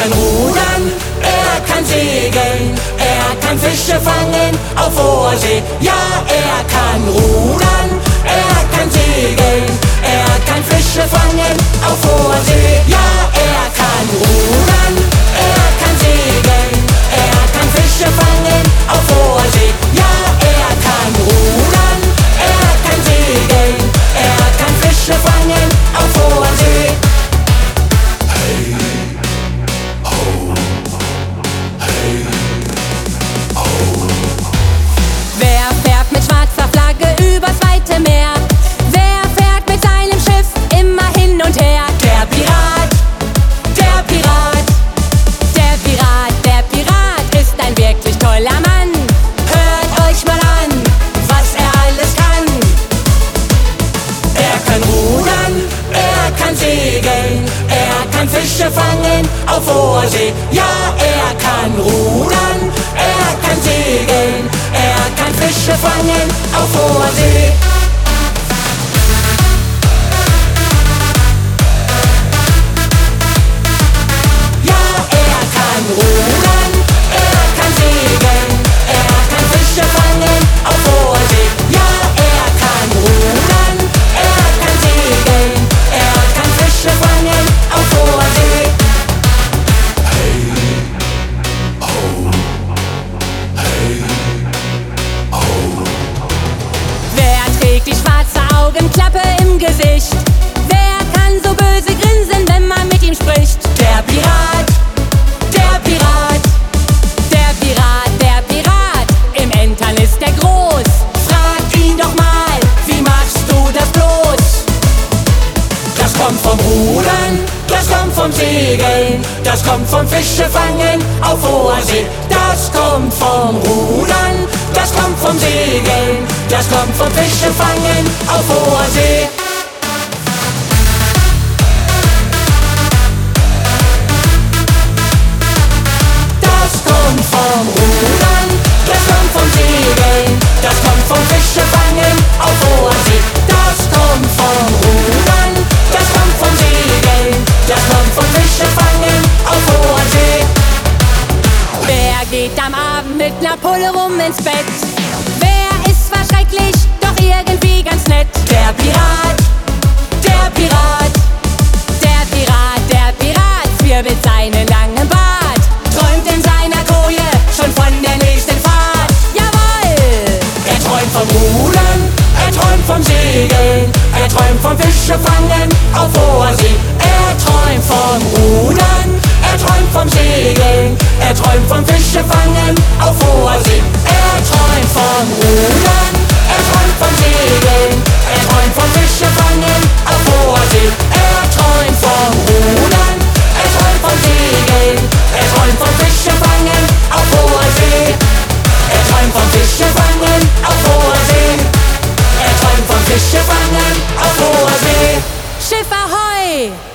kann rudern, er kann segeln, er kann Fische fangen auf hoher See. Ja, er kann rudern, er kann segeln, er kann Fische fangen auf hoher See. Ja, er kann rudern, er kann segeln, er kann Fische fangen auf hoher See. Ja, er kann rudern, er kann segeln, er kann Fische fangen auf hoher See. Wer fährt mit schwarzer Flagge übers weite Meer? Wer fährt mit seinem Schiff immer hin und her? Der Pirat, der Pirat, Der Pirat, der Pirat ist ein wirklich toller Mann. hört euch mal an, was er alles kann. Er kann rudern, er kann segeln, er kann Fische fangen auf hoher See. Ja, er kann rudern, er kann segeln, er kann Fische fangen auf hoher See. Ja, er kann rudern, er kann segeln, er kann Fische fangen auf hoher See. Ja, er kann rudern, er kann segeln, er kann Fische fangen auf hoher See. Wer trägt die schwarze Augenklappe im Gesicht? Wer kann so böse grinsen, wenn man mit ihm spricht? Der Pirat, der Pirat, Der Pirat, der Pirat, im Entern ist er groß. frag ihn doch mal, wie machst du das bloß? Das kommt vom Rudern, das kommt vom Segeln, das kommt vom Fischefangen auf hoher See. Das kommt vom Rudern, das kommt vom Segeln, das kommt vom Fischefangen auf hoher See. Das kommt vom Rudern, das kommt vom Segeln, das kommt vom Fischefangen auf hoher See. Das kommt vom Rudern, das kommt vom Segeln, das kommt vom Fischefangen auf hoher See. Wer geht am Abend mit ner Pulle rum ins Bett? Wer ist zwar schrecklich, doch irgendwie ganz nett? Der Pirat, der Pirat, Der Pirat, der Pirat, zwirbelt seinen langen Bart. träumt in seiner Koje schon von der nächsten Fahrt. Jawohl! Er träumt vom Rudern, er träumt vom Segeln, er träumt vom Fischefangen auf hoher See. Er träumt vom Rudern, er träumt vom Segeln, er träumt vom Fischefangen auf hoher See. Er träumt vom Rudern, er träumt vom Segeln, er träumt vom Fischefangen auf hoher See. Er träumt vom Rudern, er träumt vom Segeln, er träumt vom Fischefangen auf hoher See. Er träumt vom Fischefangen auf hoher See. Er träumt vom Fischefangen auf hoher See. Schiff ahoi!